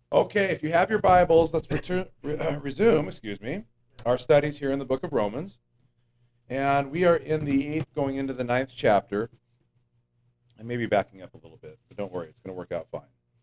Okay, if you have your Bibles, let's resume, our studies here in the book of Romans. And we are in the 8th going into the 9th chapter. I may be backing up a little bit, but don't worry, it's going to work out fine.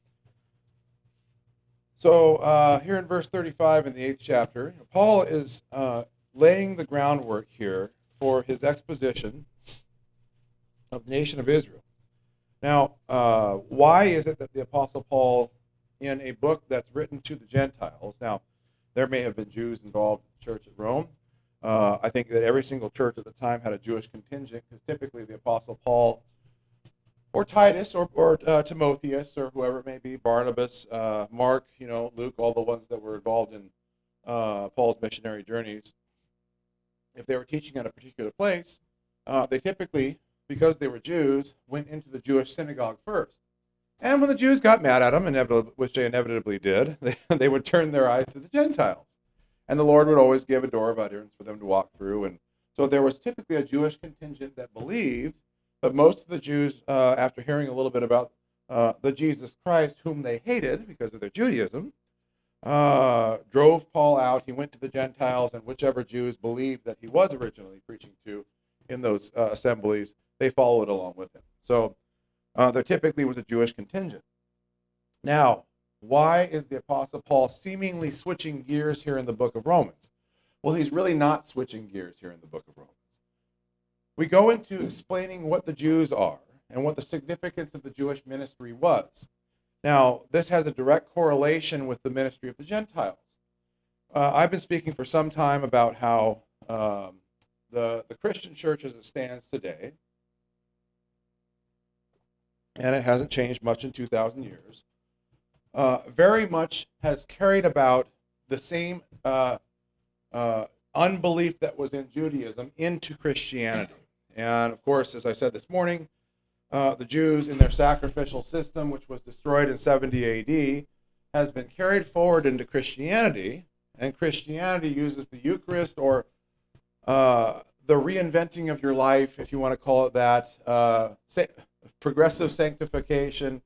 So here in verse 35 in the 8th chapter, Paul is laying the groundwork here for his exposition of the nation of Israel. Now, why is it that the Apostle Paul, in a book that's written to the Gentiles, now there may have been Jews involved in the church at Rome. I think that every single church at the time had a Jewish contingent, because typically the Apostle Paul or Titus or Timotheus or whoever it may be, Barnabas, Mark, Luke, all the ones that were involved in Paul's missionary journeys, if they were teaching at a particular place, they typically, because they were Jews, went into the Jewish synagogue first. And when the Jews got mad at them, which they inevitably did, they would turn their eyes to the Gentiles. And the Lord would always give a door of utterance for them to walk through. And so there was typically a Jewish contingent that believed, but most of the Jews, after hearing a little bit about the Jesus Christ, whom they hated because of their Judaism, drove Paul out. He went to the Gentiles, and whichever Jews believed that he was originally preaching to in those assemblies, they followed along with him. So there typically was a Jewish contingent. Now, why is the Apostle Paul seemingly switching gears here in the book of Romans? Well, he's really not switching gears here in the book of Romans. We go into explaining what the Jews are and what the significance of the Jewish ministry was. Now, this has a direct correlation with the ministry of the Gentiles. I've been speaking for some time about how the Christian church as it stands today, and it hasn't changed much in 2,000 years, very much has carried about the same unbelief that was in Judaism into Christianity. And of course, as I said this morning, the Jews in their sacrificial system, which was destroyed in 70 AD, has been carried forward into Christianity, and Christianity uses the Eucharist or the reinventing of your life, if you want to call it that, progressive sanctification,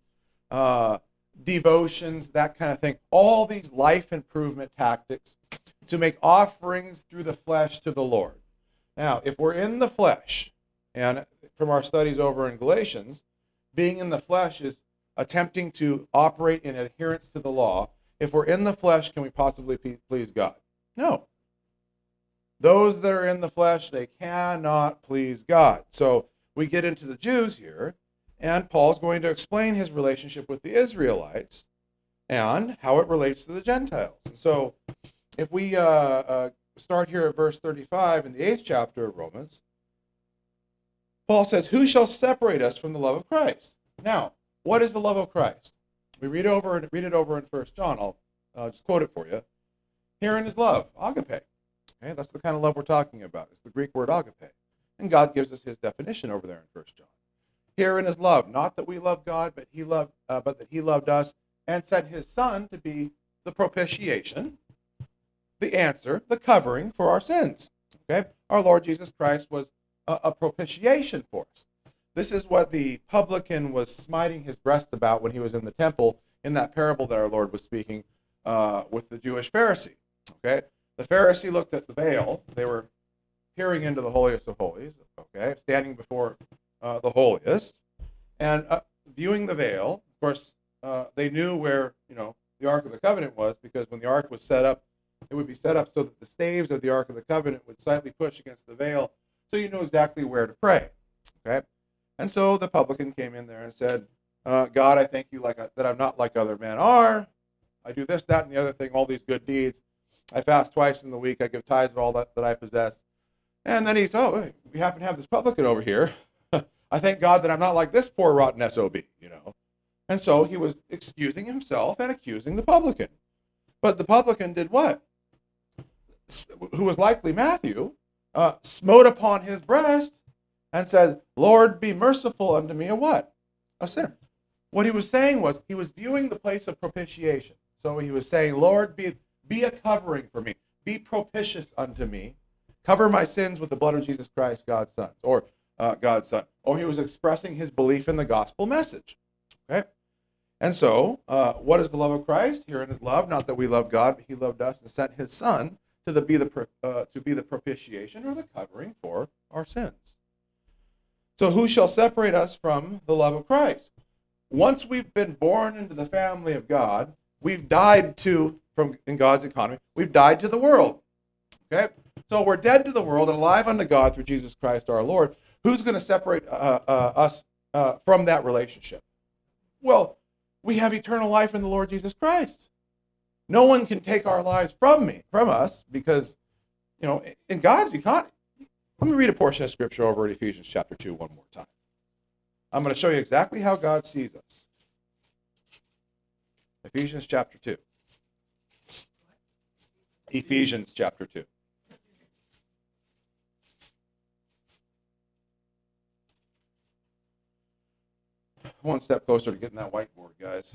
devotions, that kind of thing. All these life improvement tactics to make offerings through the flesh to the Lord. Now, if we're in the flesh, and from our studies over in Galatians, being in the flesh is attempting to operate in adherence to the law. If we're in the flesh, can we possibly please God? No. Those that are in the flesh, they cannot please God. So we get into the Jews here, and Paul's going to explain his relationship with the Israelites and how it relates to the Gentiles. And so if we start here at verse 35 in the 8th chapter of Romans, Paul says, "Who shall separate us from the love of Christ?" Now, what is the love of Christ? We read it over in 1 John. I'll just quote it for you. Herein is love, agape. Okay, that's the kind of love we're talking about. It's the Greek word agape. And God gives us his definition over there in 1 John. Herein is love, not that we love God, but that he loved us and sent his Son to be the propitiation, the answer, the covering for our sins. Okay, our Lord Jesus Christ was a propitiation for us. This is what the publican was smiting his breast about when he was in the temple in that parable that our Lord was speaking with the Jewish Pharisee. Okay, the Pharisee looked at the veil. They were peering into the holiest of holies. Okay, standing before the holiest and viewing the veil. Of course, they knew where the Ark of the Covenant was, because when the Ark was set up, it would be set up so that the staves of the Ark of the Covenant would slightly push against the veil, so you knew exactly where to pray. Okay, and so the publican came in there and said, "God, I thank you that I'm not like other men are. I do this, that, and the other thing, all these good deeds. I fast twice in the week. I give tithes of all that I possess." And then he's, we happen to have this publican over here. I thank God that I'm not like this poor rotten SOB, And so he was excusing himself and accusing the publican. But the publican did what? Who was likely Matthew, smote upon his breast and said, "Lord, be merciful unto me," a what? A sinner. What he was saying was, he was viewing the place of propitiation. So he was saying, "Lord, be a covering for me. Be propitious unto me. Cover my sins with the blood of Jesus Christ, God's Son." Or he was expressing his belief in the gospel message. Okay? And so, what is the love of Christ? Herein is love, not that we love God, but he loved us and sent his Son to be the propitiation or the covering for our sins. So who shall separate us from the love of Christ? Once we've been born into the family of God, we've died in God's economy, we've died to the world. Okay? So we're dead to the world and alive unto God through Jesus Christ our Lord. Who's going to separate us from that relationship? Well, we have eternal life in the Lord Jesus Christ. No one can take our lives from us, because, in God's economy. Let me read a portion of Scripture over at Ephesians chapter 2 one more time. I'm going to show you exactly how God sees us. Ephesians chapter 2. Ephesians chapter 2. One step closer to getting that whiteboard, guys.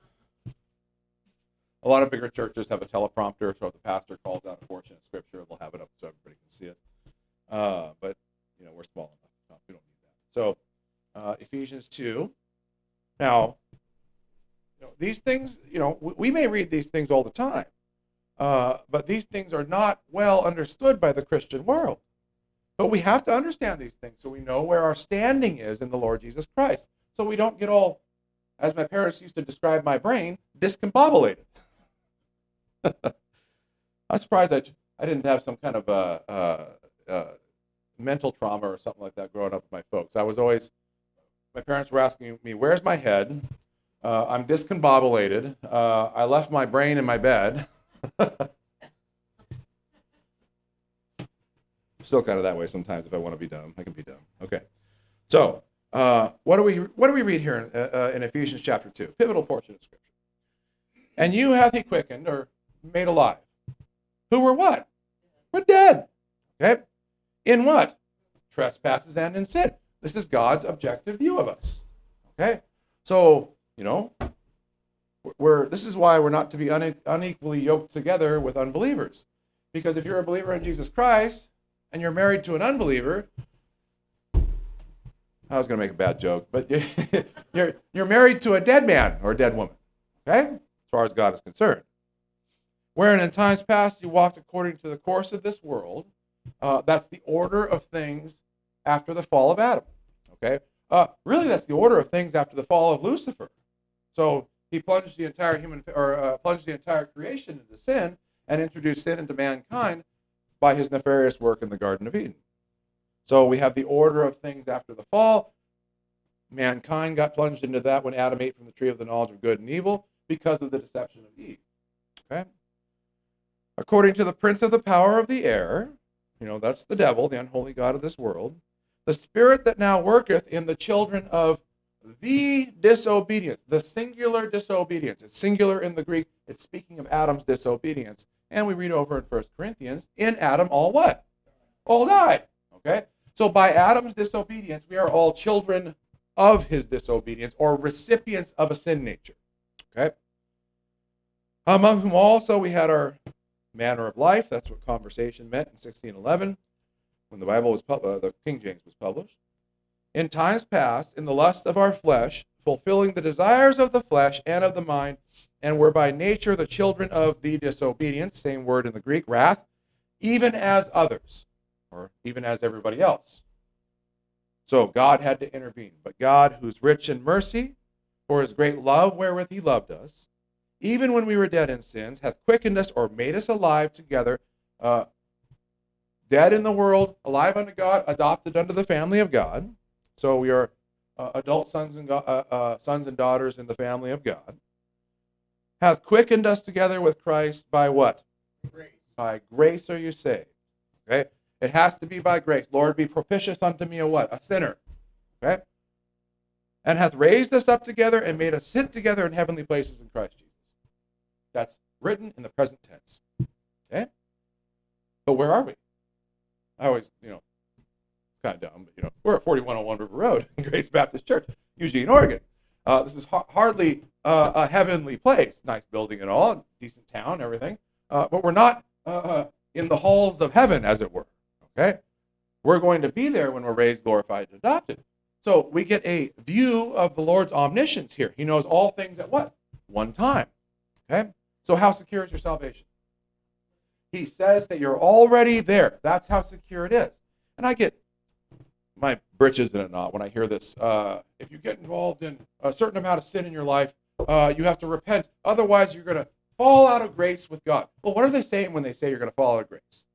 A lot of bigger churches have a teleprompter, so if the pastor calls out a portion of Scripture, they'll have it up so everybody can see it. But, we're small enough. We don't need that. So, Ephesians 2. Now, these things, we may read these things all the time, but these things are not well understood by the Christian world. But we have to understand these things so we know where our standing is in the Lord Jesus Christ. So we don't get all, as my parents used to describe my brain, discombobulated. I'm surprised I didn't have some kind of mental trauma or something like that growing up with my folks. My parents were asking me, where's my head? I'm discombobulated. I left my brain in my bed. Still kind of that way sometimes. If I want to be dumb, I can be dumb. Okay. So, what do we read here in Ephesians chapter 2? Pivotal portion of Scripture. And you hath he quickened, or made alive, who were what? We're dead. Okay? In what? Trespasses and in sin. This is God's objective view of us. Okay? So, this is why we're not to be unequally yoked together with unbelievers. Because if you're a believer in Jesus Christ and you're married to an unbeliever, I was going to make a bad joke, but you're married to a dead man or a dead woman. Okay? As far as God is concerned. Wherein in times past you walked according to the course of this world. That's the order of things after the fall of Adam. Okay? Really, that's the order of things after the fall of Lucifer. So he plunged the entire plunged the entire creation into sin and introduced sin into mankind by his nefarious work in the Garden of Eden. So we have the order of things after the fall. Mankind got plunged into that when Adam ate from the tree of the knowledge of good and evil because of the deception of Eve. Okay? According to the prince of the power of the air, that's the devil, the unholy god of this world, the spirit that now worketh in the children of the disobedience, the singular disobedience. It's singular in the Greek. It's speaking of Adam's disobedience. And we read over in 1 Corinthians, in Adam all what? All died. Okay? So by Adam's disobedience, we are all children of his disobedience, or recipients of a sin nature. Okay? Among whom also we had our manner of life. That's what conversation meant in 1611, when the Bible was the King James was published. In times past, in the lust of our flesh, fulfilling the desires of the flesh and of the mind, and were by nature the children of the disobedience, same word in the Greek, wrath, even as others, or even as everybody else. So God had to intervene. But God, who's rich in mercy, for his great love wherewith he loved us, even when we were dead in sins, hath quickened us, or made us alive together, dead in the world, alive unto God, adopted unto the family of God. So we are adult sons and daughters in the family of God. Hath quickened us together with Christ by what? Grace. By grace are you saved. Okay? It has to be by grace. Lord, be propitious unto me a what? A sinner. Okay? And hath raised us up together and made us sit together in heavenly places in Christ Jesus. That's written in the present tense. Okay? But where are we? I always, it's kind of dumb, but, we're at 4101 River Road in Grace Baptist Church, Eugene, Oregon. This is hardly a heavenly place. Nice building and all, decent town, everything. But we're not in the halls of heaven, as it were. Okay? We're going to be there when we're raised, glorified, and adopted. So we get a view of the Lord's omniscience here. He knows all things at what? One time. Okay? So how secure is your salvation? He says that you're already there. That's how secure it is. And I get my britches in a knot when I hear this. If you get involved in a certain amount of sin in your life, you have to repent. Otherwise, you're going to fall out of grace with God. Well, what are they saying when they say you're going to fall out of grace?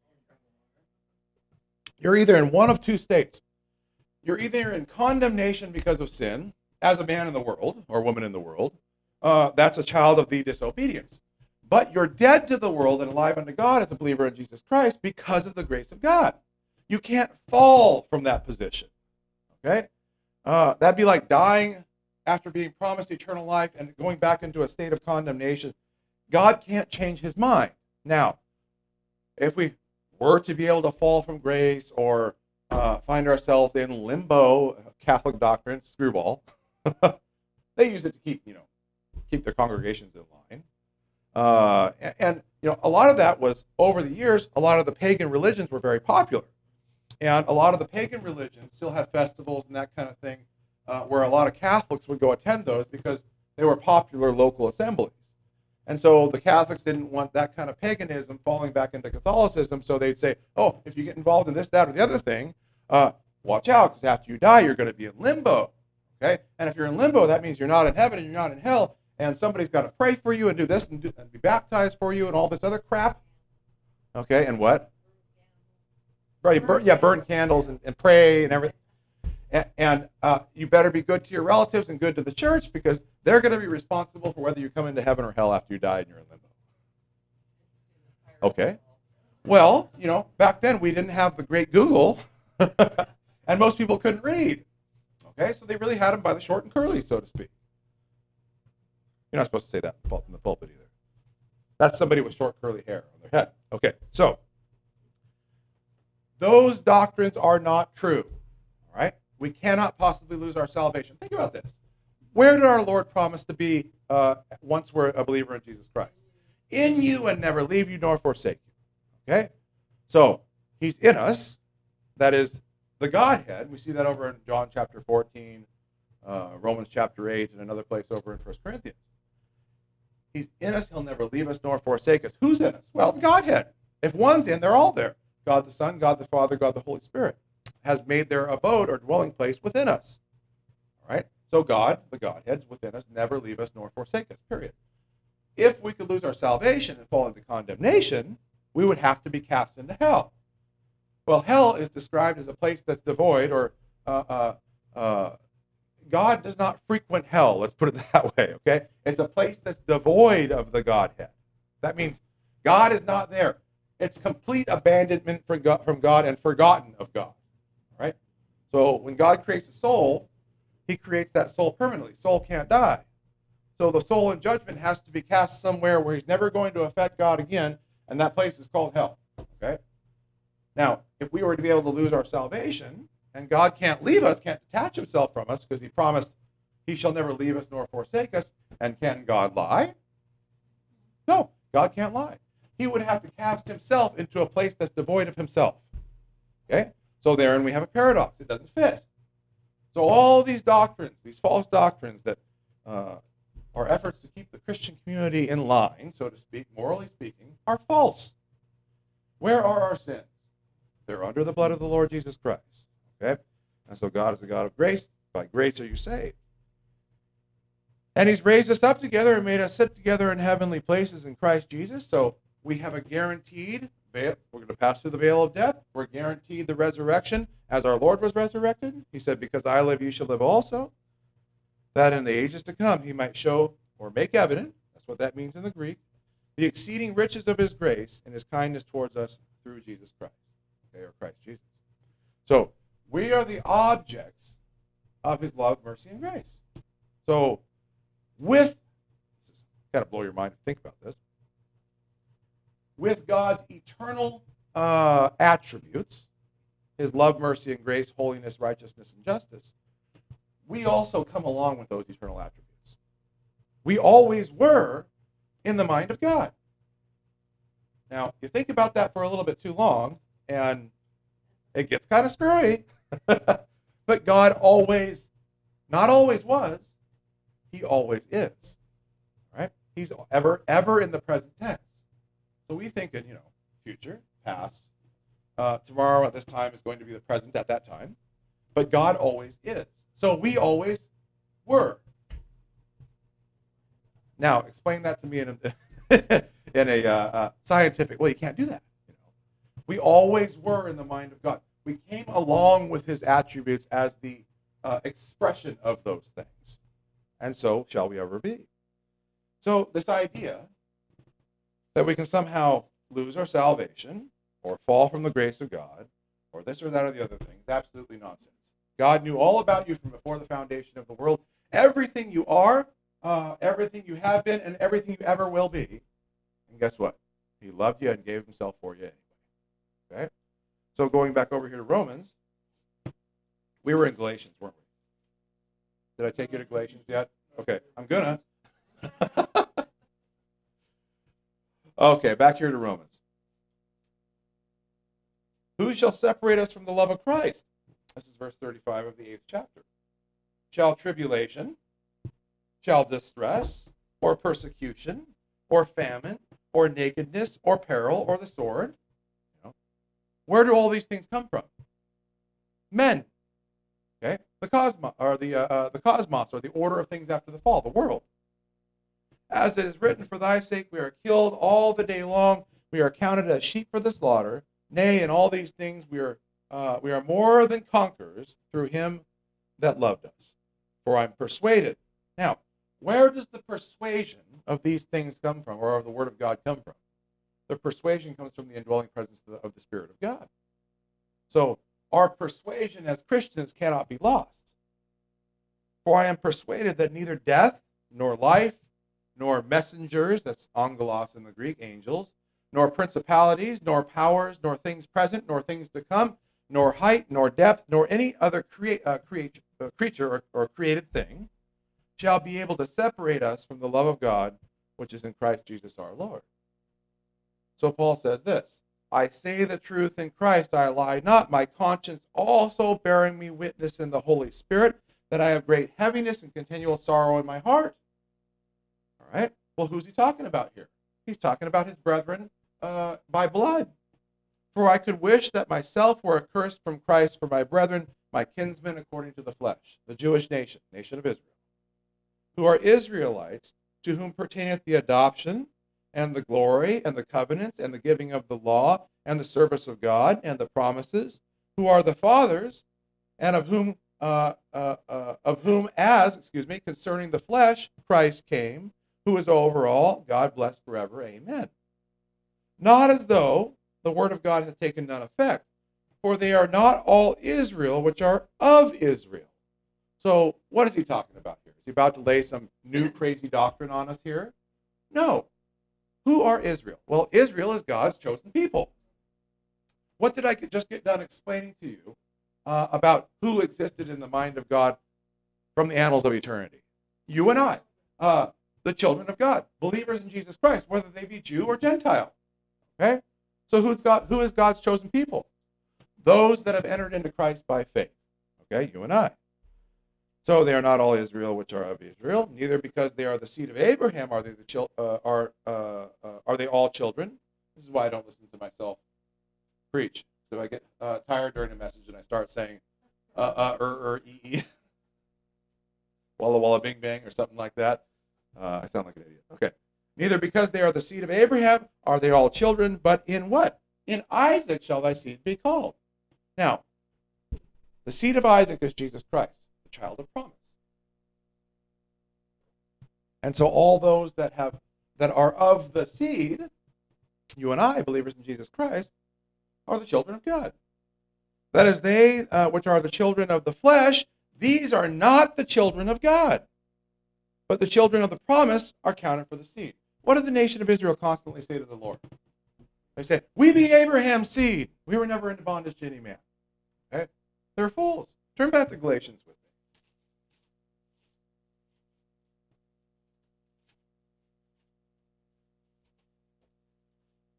You're either in one of two states. You're either in condemnation because of sin, as a man in the world or woman in the world. That's a child of the disobedience. But you're dead to the world and alive unto God as a believer in Jesus Christ because of the grace of God. You can't fall from that position. Okay? That'd be like dying after being promised eternal life and going back into a state of condemnation. God can't change his mind. Now, if we were to be able to fall from grace or find ourselves in limbo, Catholic doctrine, screwball, they use it to keep their congregations in line. And a lot of that was, over the years, a lot of the pagan religions were very popular. And a lot of the pagan religions still had festivals and that kind of thing, where a lot of Catholics would go attend those because they were popular local assemblies. And so the Catholics didn't want that kind of paganism falling back into Catholicism, so they'd say, oh, if you get involved in this, that, or the other thing, watch out, because after you die, you're going to be in limbo. Okay? And if you're in limbo, that means you're not in heaven and you're not in hell, and somebody's got to pray for you and do this and be baptized for you and all this other crap. Okay, and what? Right, burn candles and pray and everything. And you better be good to your relatives and good to the church, because they're going to be responsible for whether you come into heaven or hell after you die and you're in limbo. Okay. Well, back then we didn't have the great Google, and most people couldn't read. Okay, so they really had them by the short and curly, so to speak. You're not supposed to say that in the pulpit either. That's somebody with short curly hair on their head. Okay, so those doctrines are not true. All right? We cannot possibly lose our salvation. Think about this. Where did our Lord promise to be once we're a believer in Jesus Christ? In you and never leave you nor forsake you. Okay? So, he's in us. That is the Godhead. We see that over in John chapter 14, Romans chapter 8, and another place over in 1 Corinthians. He's in us. He'll never leave us nor forsake us. Who's in us? Well, the Godhead. If one's in, they're all there. God the Son, God the Father, God the Holy Spirit has made their abode or dwelling place within us. All right? So God, the Godhead's within us, never leave us nor forsake us, period. If we could lose our salvation and fall into condemnation, we would have to be cast into hell. Well, hell is described as a place that's devoid, or God does not frequent hell, let's put it that way, okay? It's a place that's devoid of the Godhead. That means God is not there. It's complete abandonment from God and forgotten of God, right? So when God creates a soul, he creates that soul permanently. Soul can't die. So the soul in judgment has to be cast somewhere where he's never going to affect God again, and that place is called hell, okay? Now, if we were to be able to lose our salvation, and God can't leave us, can't detach himself from us, because he promised he shall never leave us nor forsake us, and can God lie? No, God can't lie. He would have to cast himself into a place that's devoid of himself. Okay? So therein we have a paradox. It doesn't fit. So all these doctrines, these false doctrines that are efforts to keep the Christian community in line, so to speak, morally speaking, are false. Where are our sins? They're under the blood of the Lord Jesus Christ. Okay? And so God is a God of grace. By grace are you saved. And he's raised us up together and made us sit together in heavenly places in Christ Jesus. So we have a guaranteed veil. We're going to pass through the veil of death. We're guaranteed the resurrection as our Lord was resurrected. He said, because I live, you shall live also. That in the ages to come he might show or make evident, that's what that means in the Greek, the exceeding riches of his grace and his kindness towards us through Jesus Christ. Okay, or Christ Jesus. So we are the objects of his love, mercy, and grace. So with, got to blow your mind to think about this, with God's eternal attributes, his love, mercy, and grace, holiness, righteousness, and justice, we also come along with those eternal attributes. We always were in the mind of God. Now, you think about that for a little bit too long, and it gets kind of screwy. But God always, not always was, he always is. Right? He's ever in the present tense. So we think in, future, past, tomorrow at this time is going to be the present at that time. But God always is. So we always were. Now, explain that to me in a scientific way. You can't do that. We always were in the mind of God. We came along with his attributes as the expression of those things. And so shall we ever be. So this idea that we can somehow lose our salvation or fall from the grace of God or this or that or the other thing is absolutely nonsense. God knew all about you from before the foundation of the world. Everything you are, everything you have been, and everything you ever will be. And guess what? He loved you and gave himself for you anyway. Okay? So going back over here to Romans, we were in Galatians, weren't we? Did I take you to Galatians yet? Okay, I'm gonna. Okay, back here to Romans. Who shall separate us from the love of Christ? This is verse 35 of the 8th chapter. Shall tribulation, shall distress, or persecution, or famine, or nakedness, or peril, or the sword? Where do all these things come from? Men. Okay, the cosmos, or the order of things after the fall, the world. As it is written, for thy sake we are killed all the day long. We are counted as sheep for the slaughter. Nay, in all these things we are more than conquerors through him that loved us. For I'm persuaded. Now, where does the persuasion of these things come from, or of the word of God come from? The persuasion comes from the indwelling presence of the Spirit of God. So our persuasion as Christians cannot be lost. For I am persuaded that neither death, nor life, nor messengers, that's angelos in the Greek, angels, nor principalities, nor powers, nor things present, nor things to come, nor height, nor depth, nor any other creature or created thing shall be able to separate us from the love of God, which is in Christ Jesus our Lord. So Paul says this, I say the truth in Christ, I lie not, my conscience also bearing me witness in the Holy Spirit, that I have great heaviness and continual sorrow in my heart. All right, well, who's he talking about here? He's talking about his brethren by blood. For I could wish that myself were accursed from Christ for my brethren, my kinsmen according to the flesh, the Jewish nation, nation of Israel, who are Israelites, to whom pertaineth the adoption, and the glory, and the covenants, and the giving of the law, and the service of God, and the promises, who are the fathers, and of whom concerning the flesh, Christ came, who is over all, God blessed forever, amen. Not as though the word of God hath taken none effect, for they are not all Israel which are of Israel. So what is he talking about here? Is he about to lay some new crazy doctrine on us here? No. Who are Israel? Well, Israel is God's chosen people. What did I just get done explaining to you about who existed in the mind of God from the annals of eternity? You and I, the children of God, believers in Jesus Christ, whether they be Jew or Gentile. Okay? So who is God's chosen people? Those that have entered into Christ by faith. Okay, you and I. So they are not all Israel which are of Israel, neither because they are the seed of Abraham are they all children. This is why I don't listen to myself preach. So I get tired during a message and I start saying ee, walla walla bing bang or something like that. I sound like an idiot. Okay. Neither because they are the seed of Abraham are they all children, but in what? In Isaac shall thy seed be called. Now, the seed of Isaac is Jesus Christ, the child of promise. And so all those that are of the seed, you and I, believers in Jesus Christ, are the children of God. That is, they which are the children of the flesh, these are not the children of God. But the children of the promise are counted for the seed. What did the nation of Israel constantly say to the Lord? They said, we be Abraham's seed. We were never into bondage to any man. Okay? They're fools. Turn back to Galatians with me.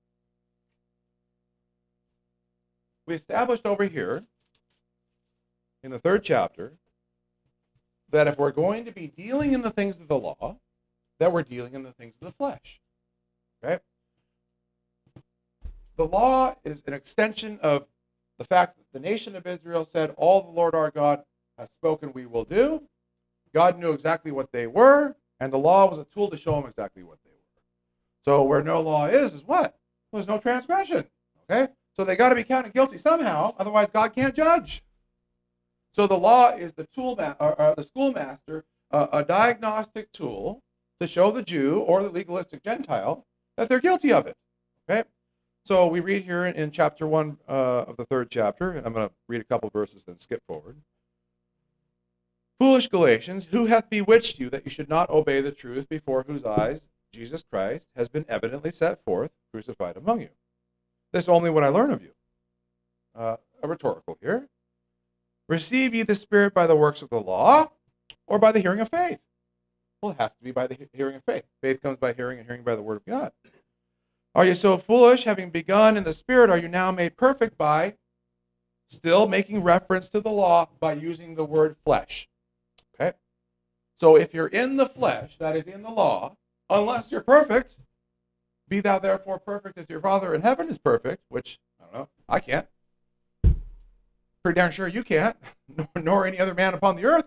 We established over here in the 3rd chapter that if we're going to be dealing in the things of the law, that we're dealing in the things of the flesh. Okay? The law is an extension of the fact that the nation of Israel said, all the Lord our God has spoken we will do. God knew exactly what they were, and the law was a tool to show them exactly what they were. So where no law is what? There's no transgression. Okay? So they got to be counted guilty somehow, otherwise God can't judge. So the law is the the schoolmaster, a diagnostic tool to show the Jew or the legalistic Gentile that they're guilty of it. Okay? So we read here in chapter 1 of the 3rd chapter, and I'm going to read a couple verses, then skip forward. Foolish Galatians, who hath bewitched you that you should not obey the truth, before whose eyes Jesus Christ has been evidently set forth, crucified among you? This only would I learn of you. A rhetorical here. Receive ye the Spirit by the works of the law, or by the hearing of faith? Well, it has to be by the hearing of faith. Faith comes by hearing, and hearing by the word of God. Are you so foolish, having begun in the Spirit, are you now made perfect by still making reference to the law by using the word flesh? Okay? So if you're in the flesh, that is in the law, unless you're perfect, be thou therefore perfect as your Father in heaven is perfect, which, I don't know, I can't. Pretty darn sure you can't, nor any other man upon the earth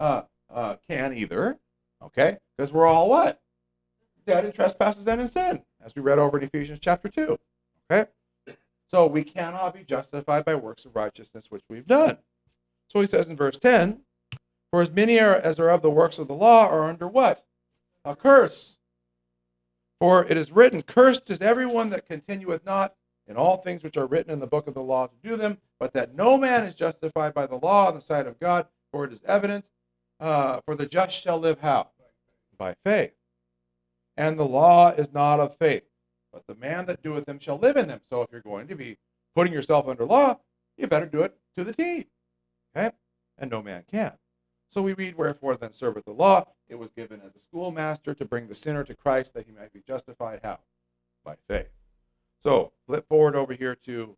can either. Okay? Because we're all what? Dead in trespasses and in sin, as we read over in Ephesians chapter 2. Okay? So we cannot be justified by works of righteousness which we've done. So he says in verse 10, for as many as are of the works of the law are under what? A curse. For it is written, cursed is everyone that continueth not in all things which are written in the book of the law to do them, but that no man is justified by the law in the sight of God, for it is evident, for the just shall live how? By faith. And the law is not of faith, but the man that doeth them shall live in them. So if you're going to be putting yourself under law, you better do it to the T. Okay? And no man can. So we read, wherefore then serveth the law? It was given as a schoolmaster to bring the sinner to Christ, that he might be justified how? By faith. So flip forward over here to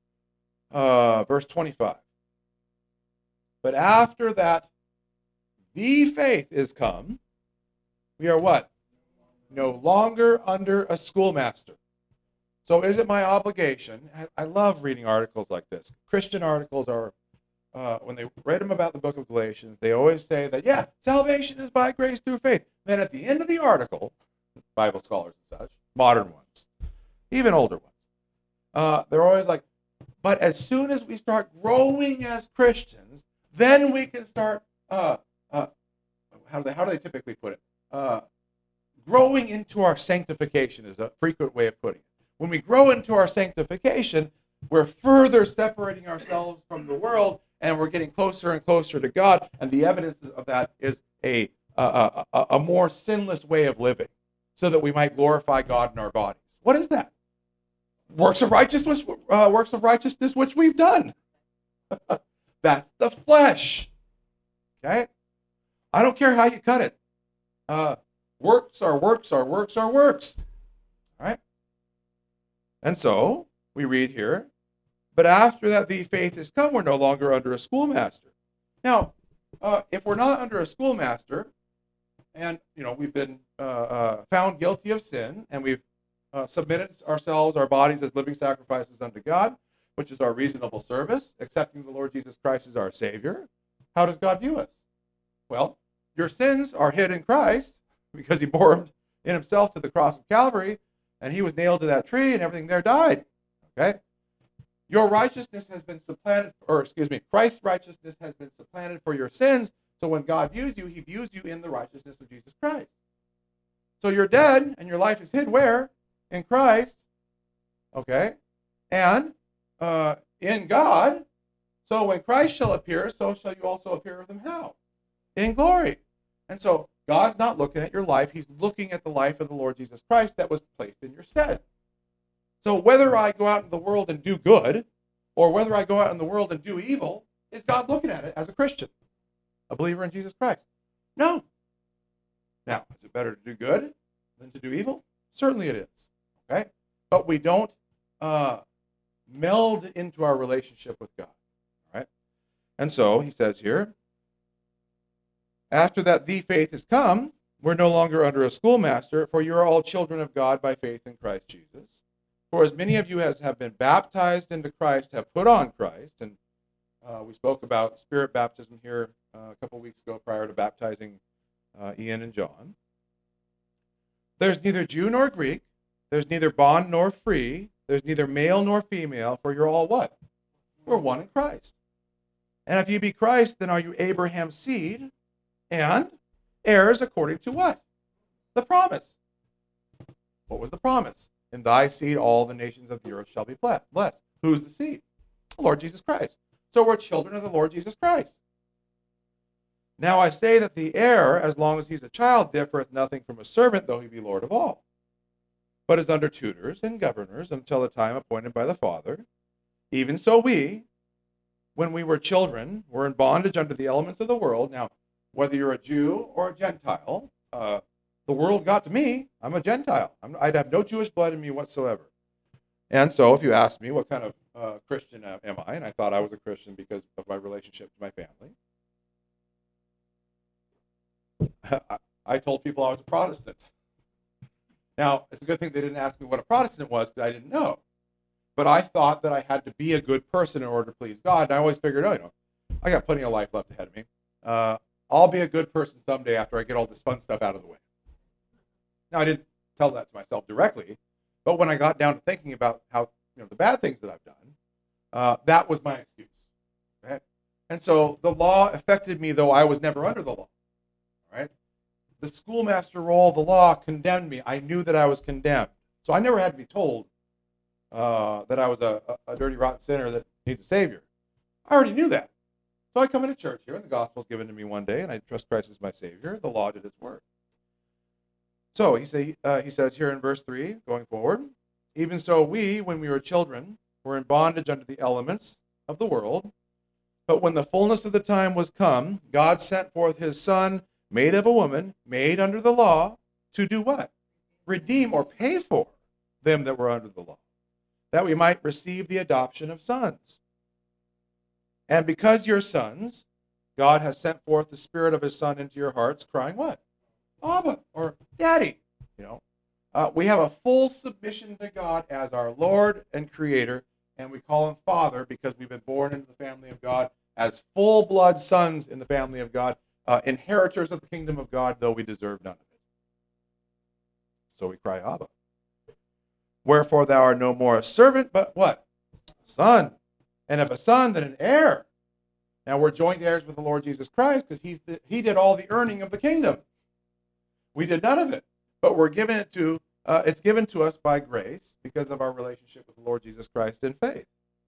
verse 25. But after that the faith is come, we are what? No longer under a schoolmaster. So is it my obligation? I love reading articles like this. Christian articles are, when they write them about the book of Galatians, they always say that, yeah, salvation is by grace through faith. Then at the end of the article, Bible scholars and such, modern ones, even older ones, they're always like, but as soon as we start growing as Christians, then we can start, how do they typically put it? Growing into our sanctification is a frequent way of putting it. When we grow into our sanctification, we're further separating ourselves from the world, and we're getting closer and closer to God. And the evidence of that is a more sinless way of living, so that we might glorify God in our bodies. What is that? Works of righteousness which we've done. That's the flesh. Okay? I don't care how you cut it. Works are works are works are works. All right? And so, we read here, but after that the faith is come, we're no longer under a schoolmaster. Now, if we're not under a schoolmaster, and we've been found guilty of sin, and we've submitted ourselves, our bodies as living sacrifices unto God, which is our reasonable service, accepting the Lord Jesus Christ as our Savior, how does God view us? Well, your sins are hid in Christ, because he bore them in himself to the cross of Calvary, and he was nailed to that tree, and everything there died. Okay? Your righteousness has been supplanted, Christ's righteousness has been supplanted for your sins, so when God views you, he views you in the righteousness of Jesus Christ. So you're dead, and your life is hid where? In Christ. Okay? And in God. So when Christ shall appear, so shall you also appear with him how? In glory. And so God's not looking at your life. He's looking at the life of the Lord Jesus Christ that was placed in your stead. So whether I go out in the world and do good, or whether I go out in the world and do evil, is God looking at it as a Christian, a believer in Jesus Christ? No. Now, is it better to do good than to do evil? Certainly it is. Okay? But we don't meld into our relationship with God. All right? And so he says here, after that the faith has come, we're no longer under a schoolmaster, for you are all children of God by faith in Christ Jesus. For as many of you as have been baptized into Christ have put on Christ. And we spoke about spirit baptism here a couple weeks ago prior to baptizing Ian and John. There's neither Jew nor Greek. There's neither bond nor free. There's neither male nor female, for you're all what? We're one in Christ. And if you be Christ, then are you Abraham's seed and heirs according to what? The promise. What was the promise? In thy seed all the nations of the earth shall be blessed. Who's the seed? The Lord Jesus Christ. So we're children of the Lord Jesus Christ. Now I say that the heir, as long as he's a child, differeth nothing from a servant, though he be Lord of all, but is under tutors and governors until the time appointed by the Father. Even so we, when we were children, were in bondage under the elements of the world. Now, whether you're a Jew or a Gentile, the world got to me. I'm a Gentile. I'd have no Jewish blood in me whatsoever. And so if you ask me what kind of Christian am I, and I thought I was a Christian because of my relationship to my family, I told people I was a Protestant. Now, it's a good thing they didn't ask me what a Protestant was because I didn't know. But I thought that I had to be a good person in order to please God. And I always figured, I got plenty of life left ahead of me. I'll be a good person someday after I get all this fun stuff out of the way. Now, I didn't tell that to myself directly, but when I got down to thinking about how, the bad things that I've done, that was my excuse. Okay? And so the law affected me, though I was never under the law. All right? The schoolmaster role of the law condemned me. I knew that I was condemned. So I never had to be told that I was a dirty, rotten sinner that needs a Savior. I already knew that. So I come into church here, and the gospel's given to me one day, and I trust Christ as my Savior. The law did its work. So he says here in verse 3, going forward, even so we, when we were children, were in bondage under the elements of the world. But when the fullness of the time was come, God sent forth his Son, made of a woman, made under the law, to do what? Redeem or pay for them that were under the law, that we might receive the adoption of sons. And because you're sons, God has sent forth the Spirit of his Son into your hearts, crying what? Abba, or Daddy. We have a full submission to God as our Lord and Creator, and we call him Father because we've been born into the family of God as full-blood sons in the family of God, inheritors of the kingdom of God, though we deserve none of it. So we cry, Abba. Wherefore thou art no more a servant, but what? A son. And if a son, then an heir. Now we're joint heirs with the Lord Jesus Christ because he did all the earning of the kingdom. We did none of it. But we're given it to, it's given to us by grace because of our relationship with the Lord Jesus Christ in faith.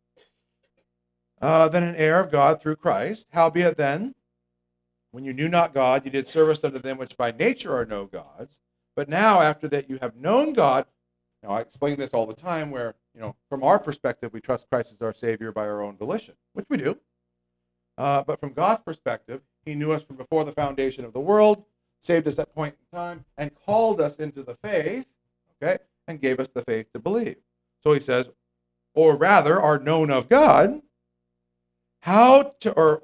Then an heir of God through Christ. Howbeit then, when you knew not God, you did service unto them which by nature are no gods. But now, after that you have known God, now I explain this all the time where, from our perspective, we trust Christ as our Savior by our own volition, which we do. But from God's perspective, he knew us from before the foundation of the world, saved us at point in time, and called us into the faith, okay, and gave us the faith to believe. So he says, or rather are known of God, how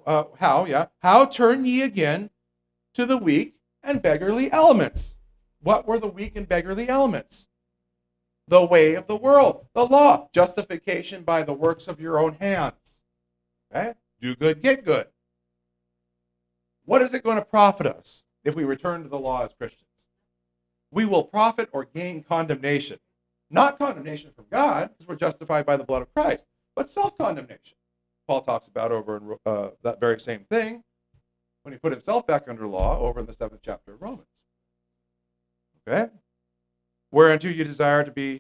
turn ye again to the weak and beggarly elements? What were the weak and beggarly elements? The way of the world, the law, justification by the works of your own hands. Okay? Do good, get good. What is it going to profit us if we return to the law as Christians? We will profit or gain condemnation. Not condemnation from God, because we're justified by the blood of Christ, but self-condemnation. Paul talks about over in that very same thing when he put himself back under law over in the 7th chapter of Romans. Okay? Whereunto you desire to be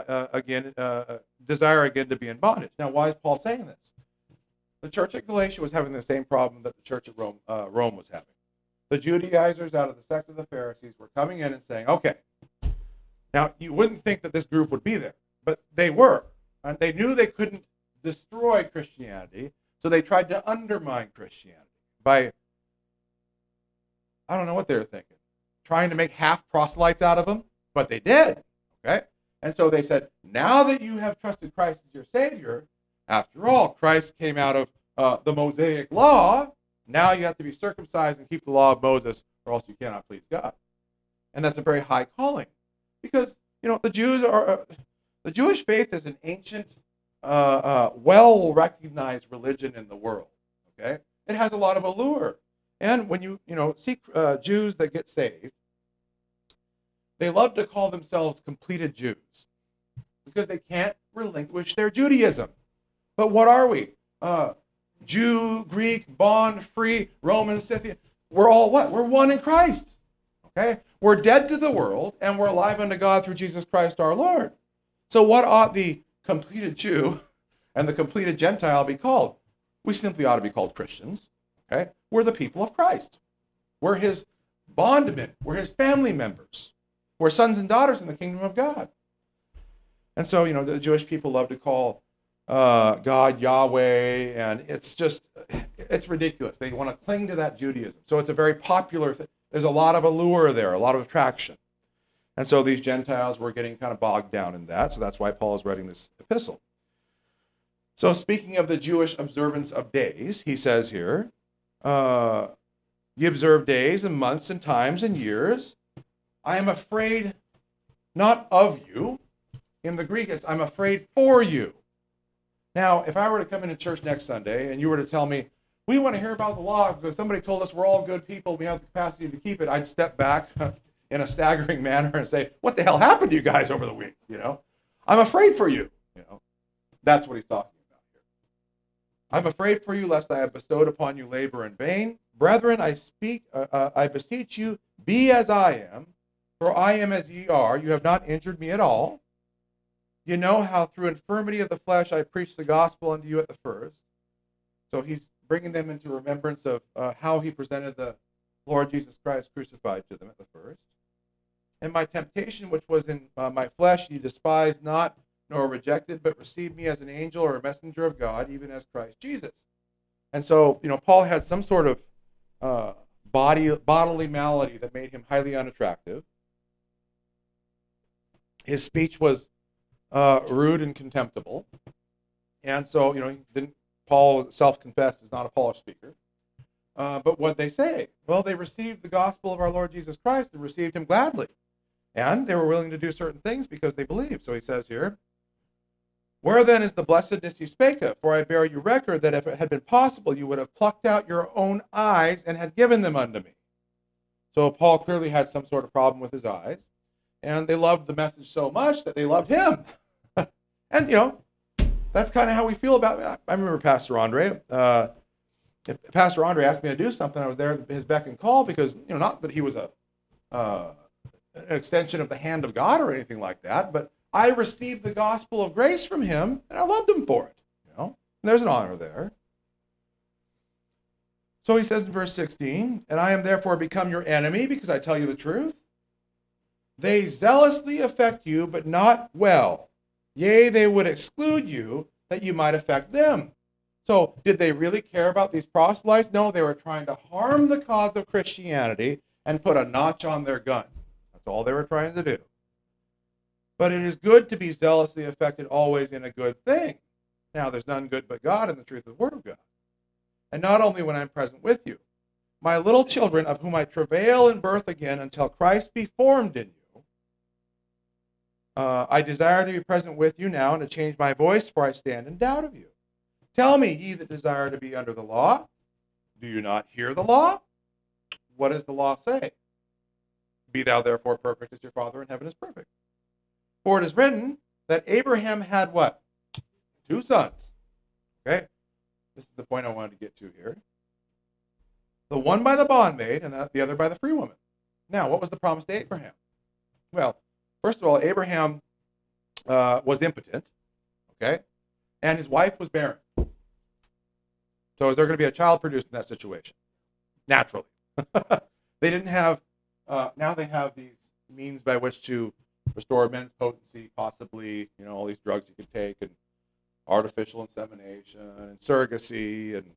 desire again to be in bondage. Now, why is Paul saying this? The church at Galatia was having the same problem that the church at Rome was having. The Judaizers out of the sect of the Pharisees were coming in and saying, okay, now you wouldn't think that this group would be there, but they were. And they knew they couldn't destroy Christianity, so they tried to undermine Christianity by, I don't know what they were thinking, trying to make half proselytes out of them, but they did, okay? And so they said, now that you have trusted Christ as your Savior, after all, Christ came out of the Mosaic law, now you have to be circumcised and keep the law of Moses, or else you cannot please God. And that's a very high calling, because the Jewish faith is an ancient, well-recognized religion in the world. Okay, it has a lot of allure, and when you see Jews that get saved, they love to call themselves completed Jews because they can't relinquish their Judaism. But what are we? Jew, Greek, bond, free, Roman, Scythian. We're all what? We're one in Christ. Okay? We're dead to the world, and we're alive unto God through Jesus Christ our Lord. So what ought the completed Jew and the completed Gentile be called? We simply ought to be called Christians. Okay? We're the people of Christ. We're his bondmen. We're his family members. We're sons and daughters in the kingdom of God. And so, the Jewish people love to call God Yahweh, and it's ridiculous. They want to cling to that Judaism. So it's a very popular thing. There's a lot of allure there, a lot of attraction. And so these Gentiles were getting kind of bogged down in that. So that's why Paul is writing this epistle. So speaking of the Jewish observance of days, he says here, ye observe days and months and times and years. I am afraid not of you. In the Greek, it's I'm afraid for you. Now, if I were to come into church next Sunday and you were to tell me, we want to hear about the law because somebody told us we're all good people, we have the capacity to keep it, I'd step back in a staggering manner and say, what the hell happened to you guys over the week? I'm afraid for you. That's what he's talking about here. I'm afraid for you lest I have bestowed upon you labor in vain. Brethren, I beseech you, be as I am, for I am as ye are. You have not injured me at all. You know how through infirmity of the flesh I preached the gospel unto you at the first. So he's bringing them into remembrance of how he presented the Lord Jesus Christ crucified to them at the first. And my temptation, which was in my flesh, you despised not, nor rejected, but received me as an angel or a messenger of God, even as Christ Jesus. And so, Paul had some sort of bodily malady that made him highly unattractive. His speech was rude and contemptible. And so, Paul self-confessed is not a polished speaker. But what they say? Well, they received the gospel of our Lord Jesus Christ and received him gladly. And they were willing to do certain things because they believed. So he says here, where then is the blessedness you spake of? For I bear you record that if it had been possible, you would have plucked out your own eyes and had given them unto me. So Paul clearly had some sort of problem with his eyes. And they loved the message so much that they loved him. And, that's kind of how we feel about it. I remember Pastor Andre. If Pastor Andre asked me to do something, I was there at his beck and call because, not that he was an extension of the hand of God or anything like that, but I received the gospel of grace from him, and I loved him for it. And there's an honor there. So he says in verse 16, and I am therefore become your enemy because I tell you the truth. They zealously affect you, but not well. Yea, they would exclude you that you might affect them. So did they really care about these proselytes? No, they were trying to harm the cause of Christianity and put a notch on their gun. That's all they were trying to do. But it is good to be zealously affected always in a good thing. Now, there's none good but God and the truth of the word of God. And not only when I'm present with you. My little children, of whom I travail in birth again until Christ be formed in you, I desire to be present with you now and to change my voice, for I stand in doubt of you. Tell me, ye that desire to be under the law, do you not hear the law? What does the law say? Be thou therefore perfect as your Father in heaven is perfect. For it is written that Abraham had what? 2 sons. Okay? This is the point I wanted to get to here. The one by the bondmaid and the other by the free woman. Now, what was the promise to Abraham? Well, first of all, Abraham was impotent, okay? And his wife was barren. So is there going to be a child produced in that situation? Naturally. They didn't have, now they have these means by which to restore men's potency, possibly, all these drugs you can take, and artificial insemination, and surrogacy, and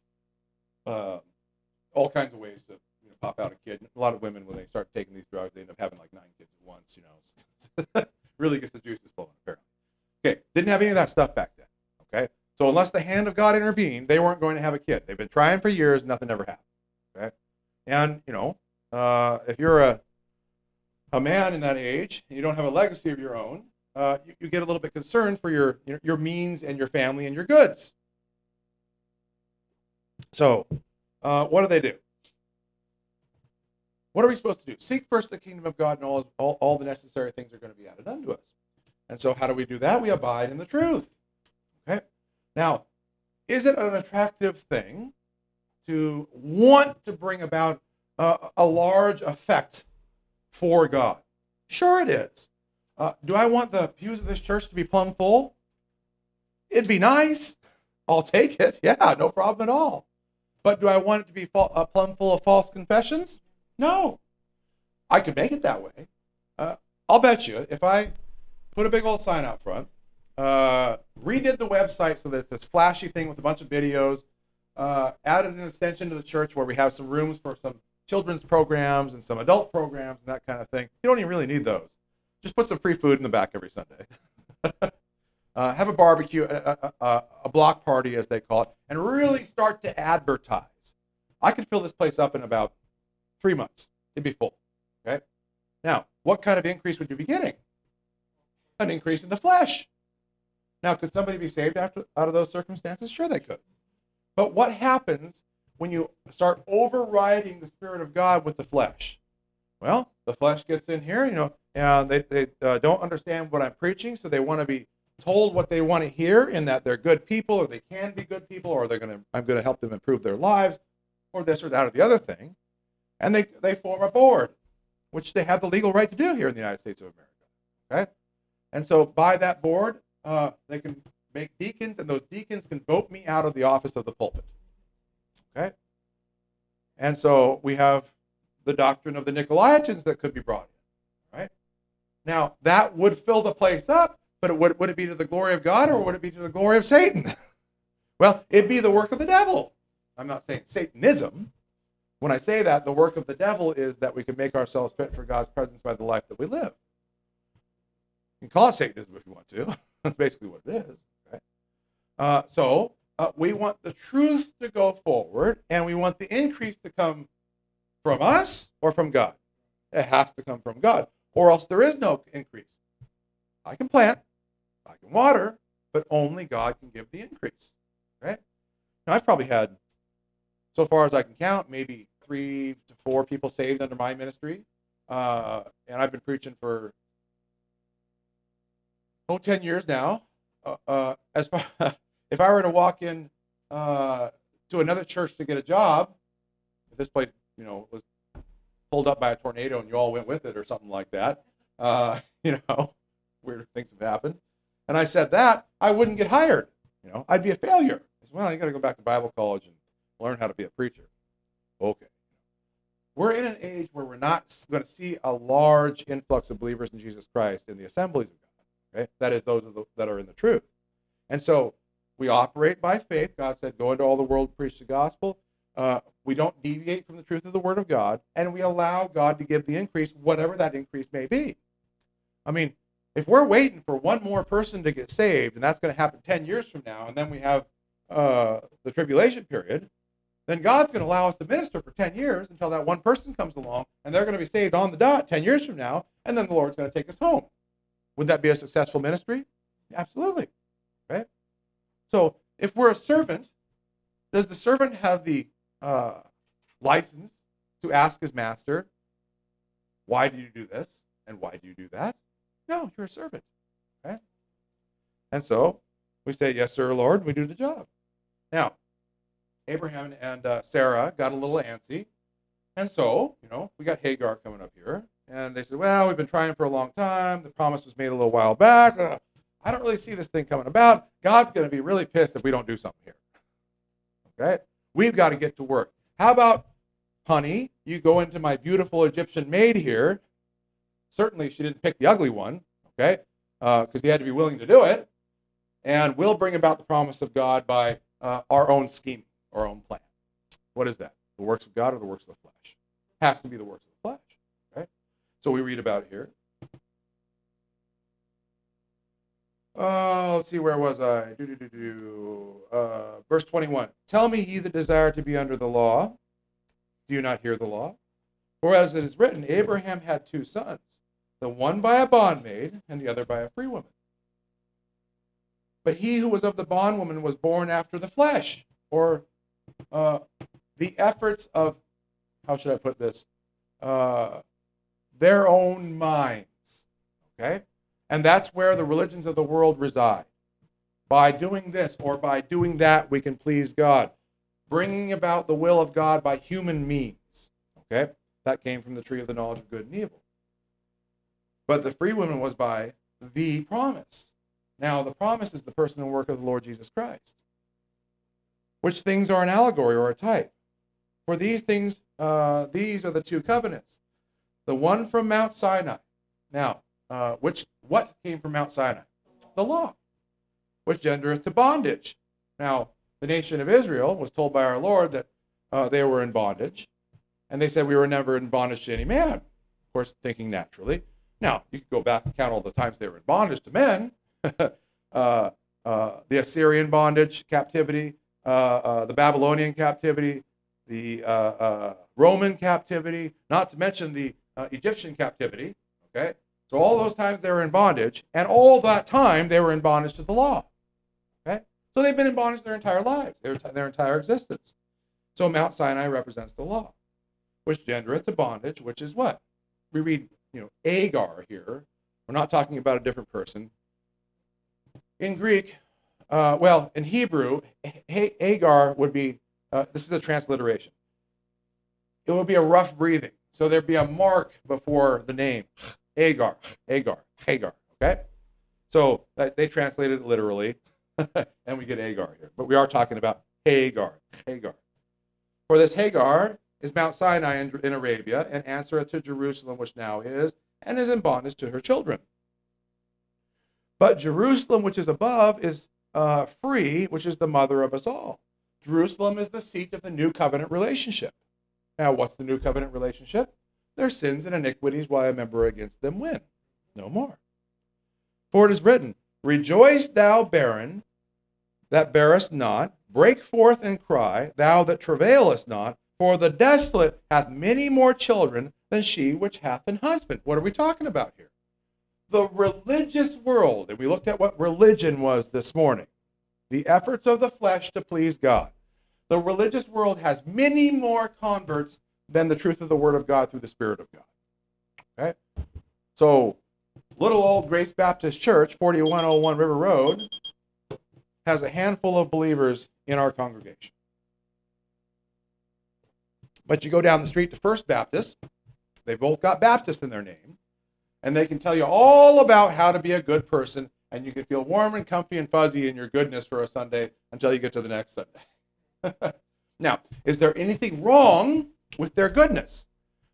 all kinds of ways to pop out a kid. A lot of women, when they start taking these drugs, they end up having like 9 kids at once, Really gets the juices flowing, apparently. Okay, didn't have any of that stuff back then, okay? So unless the hand of God intervened, they weren't going to have a kid. They've been trying for years, nothing ever happened. Okay? And, if you're a man in that age, and you don't have a legacy of your own, you get a little bit concerned for your means and your family and your goods. So, what do they do? What are we supposed to do? Seek first the kingdom of God, and all the necessary things are going to be added unto us. And so how do we do that? We abide in the truth. Okay? Now, is it an attractive thing to want to bring about a large effect for God? Sure it is. Do I want the pews of this church to be plumb full? It'd be nice. I'll take it. Yeah, no problem at all. But do I want it to be plumb full of false confessions? No. I could make it that way. I'll bet you if I put a big old sign out front, redid the website so that it's this flashy thing with a bunch of videos, added an extension to the church where we have some rooms for some children's programs and some adult programs and that kind of thing. You don't even really need those. Just put some free food in the back every Sunday. Have a barbecue, a block party as they call it, and really start to advertise. I could fill this place up in about 3 months. It'd be full. Okay? Now, what kind of increase would you be getting? An increase in the flesh. Now, could somebody be saved out of those circumstances? Sure they could. But what happens when you start overriding the Spirit of God with the flesh? Well, the flesh gets in here, and they don't understand what I'm preaching, so they want to be told what they want to hear, in that they're good people, or they can be good people, or I'm going to help them improve their lives, or this or that or the other thing. And they form a board, which they have the legal right to do here in the United States of America. Okay? And so by that board, they can make deacons, and those deacons can vote me out of the office of the pulpit. Okay? And so we have the doctrine of the Nicolaitans that could be brought in. Right? Now, that would fill the place up, but would it be to the glory of God, or would it be to the glory of Satan? Well, it'd be the work of the devil. I'm not saying Satanism. When I say that, the work of the devil is that we can make ourselves fit for God's presence by the life that we live. You can call it Satanism if you want to. That's basically what it is. Okay? So we want the truth to go forward, and we want the increase to come from us or from God. It has to come from God, or else there is no increase. I can plant, I can water, but only God can give the increase. Right? Now, I've probably had, so far as I can count, maybe 3 to 4 people saved under my ministry. And I've been preaching for 10 years now. If I were to walk in to another church to get a job, if this place, was pulled up by a tornado and you all went with it or something like that, weird things have happened. And I said that, I wouldn't get hired. I'd be a failure. I said, well, you got to go back to Bible college and learn how to be a preacher. Okay. We're in an age where we're not going to see a large influx of believers in Jesus Christ in the assemblies of God. Okay? That is those that are in the truth. And so we operate by faith. God said, go into all the world and preach the gospel. We don't deviate from the truth of the word of God, and we allow God to give the increase, whatever that increase may be. I mean, if we're waiting for one more person to get saved, and that's going to happen 10 years from now, and then we have the tribulation period, then God's going to allow us to minister for 10 years until that one person comes along, and they're going to be saved on the dot 10 years from now, and then the Lord's going to take us home. Would that be a successful ministry? Absolutely. Right? So if we're a servant, does the servant have the license to ask his master, why do you do this, and why do you do that? No, you're a servant. Right? And so we say, yes, sir, Lord, and we do the job. Now, Abraham and Sarah got a little antsy. And so, we got Hagar coming up here. And they said, well, we've been trying for a long time. The promise was made a little while back. I don't really see this thing coming about. God's going to be really pissed if we don't do something here. Okay? We've got to get to work. How about, honey, you go into my beautiful Egyptian maid here. Certainly she didn't pick the ugly one, okay? Because he had to be willing to do it. And we'll bring about the promise of God by our own scheme, our own plan. What is that? The works of God or the works of the flesh? Has to be the works of the flesh. Okay? So we read about it here. Let's see, where was I? Verse 21. Tell me, ye that desire to be under the law, do you not hear the law? For as it is written, Abraham had two sons, the one by a bondmaid and the other by a free woman. But he who was of the bondwoman was born after the flesh, or the efforts of, how should I put this? Their own minds. Okay? And that's where the religions of the world reside. By doing this or by doing that, we can please God. Bringing about the will of God by human means. Okay? That came from the tree of the knowledge of good and evil. But the free woman was by the promise. Now, the promise is the person and work of the Lord Jesus Christ. Which things are an allegory or a type? For these things, these are the two covenants. The one from Mount Sinai. Now, what came from Mount Sinai? The law, which gendereth to bondage. Now, the nation of Israel was told by our Lord that they were in bondage, and they said we were never in bondage to any man. Of course, thinking naturally. Now, you could go back and count all the times they were in bondage to men. The Assyrian bondage, captivity, the Babylonian captivity, the Roman captivity, not to mention the Egyptian captivity. Okay? So all those times they were in bondage, and all that time they were in bondage to the law. Okay? So they've been in bondage their entire lives, their entire existence. So Mount Sinai represents the law, which gendereth to bondage, which is what? We read, Agar here. We're not talking about a different person. In Greek, in Hebrew, Agar would be, this is a transliteration. It would be a rough breathing. So there'd be a mark before the name. Hagar, okay? So they translated it literally, and we get Agar here. But we are talking about Hagar. For this Hagar is Mount Sinai in Arabia, and answereth to Jerusalem, which now is, and is in bondage to her children. But Jerusalem, which is above, is free, which is the mother of us all. Jerusalem is the seat of the new covenant relationship. Now, what's the new covenant relationship? Their sins and iniquities, while I remember against them, win. No more. For it is written, Rejoice, thou barren, that bearest not. Break forth and cry, thou that travailest not. For the desolate hath many more children than she which hath an husband. What are we talking about here? The religious world, and we looked at what religion was this morning. The efforts of the flesh to please God. The religious world has many more converts than the truth of the Word of God through the Spirit of God. Okay? So, little old Grace Baptist Church, 4101 River Road, has a handful of believers in our congregation. But you go down the street to First Baptist, they both got Baptist in their name, and they can tell you all about how to be a good person, and you can feel warm and comfy and fuzzy in your goodness for a Sunday until you get to the next Sunday. Now, is there anything wrong with their goodness?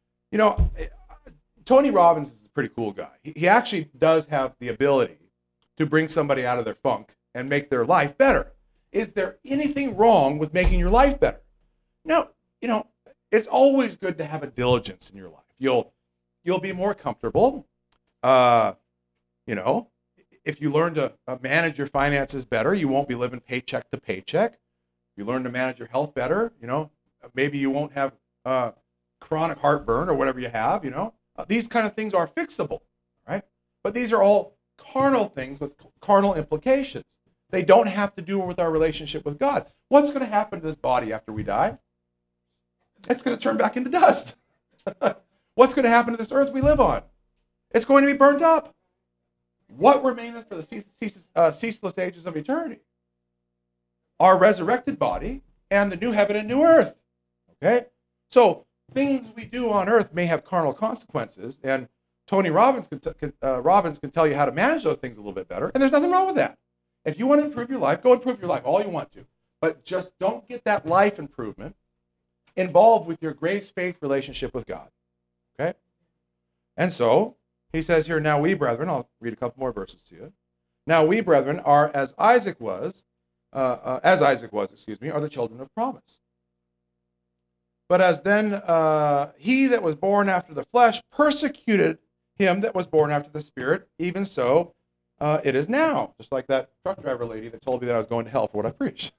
Tony Robbins is a pretty cool guy. He actually does have the ability to bring somebody out of their funk and make their life better. Is there anything wrong with making your life better? No, it's always good to have a diligence in your life. You'll be more comfortable. If you learn to manage your finances better, you won't be living paycheck to paycheck. If you learn to manage your health better, maybe you won't have chronic heartburn or whatever you have, These kind of things are fixable, right? But these are all carnal things with carnal implications. They don't have to do with our relationship with God. What's going to happen to this body after we die? It's going to turn back into dust. What's going to happen to this earth we live on? It's going to be burnt up. What remaineth for the ceaseless ages of eternity? Our resurrected body and the new heaven and new earth. Okay? So things we do on earth may have carnal consequences, and Tony Robbins can tell you how to manage those things a little bit better, and there's nothing wrong with that. If you want to improve your life, go improve your life all you want to. But just don't get that life improvement involved with your grace-faith relationship with God. Okay? And so, he says here, now we, brethren, I'll read a couple more verses to you. Now we, brethren, are as Isaac was, are the children of promise. But as then he that was born after the flesh persecuted him that was born after the Spirit, even so It is now, just like that truck driver lady that told me that I was going to hell for what I preached.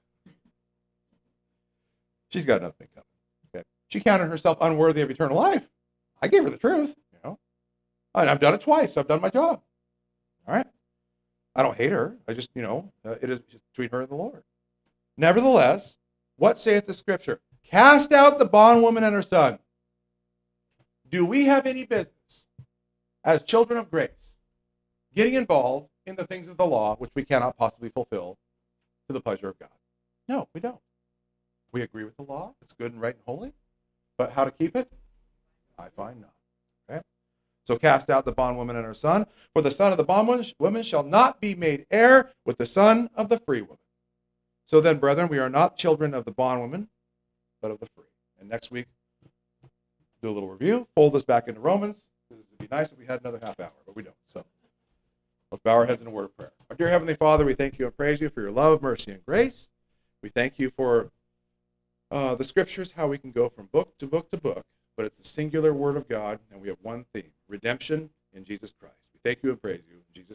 She's got another thing coming. Okay. She counted herself unworthy of eternal life. I gave her the truth, And I've done it twice. I've done my job. All right. I don't hate her. I just, it is between her and the Lord. Nevertheless, what saith the Scripture? Cast out the bondwoman and her son. Do we have any business, as children of grace, getting involved in the things of the law, which we cannot possibly fulfill to the pleasure of God? No, we don't. We agree with the law. It's good and right and holy. But how to keep it? I find not. Okay? So cast out the bondwoman and her son, for the son of the bondwoman shall not be made heir with the son of the free woman. So then, brethren, we are not children of the bondwoman, but of the free. And next week, do a little review, fold this back into Romans. It would be nice if we had another half hour, but we don't. So let's bow our heads in a word of prayer. Our dear Heavenly Father, we thank you and praise you for your love, mercy, and grace. We thank you for the Scriptures, how we can go from book to book to book, but it's the singular Word of God, and we have one theme, redemption in Jesus Christ. We thank you and praise you in Jesus'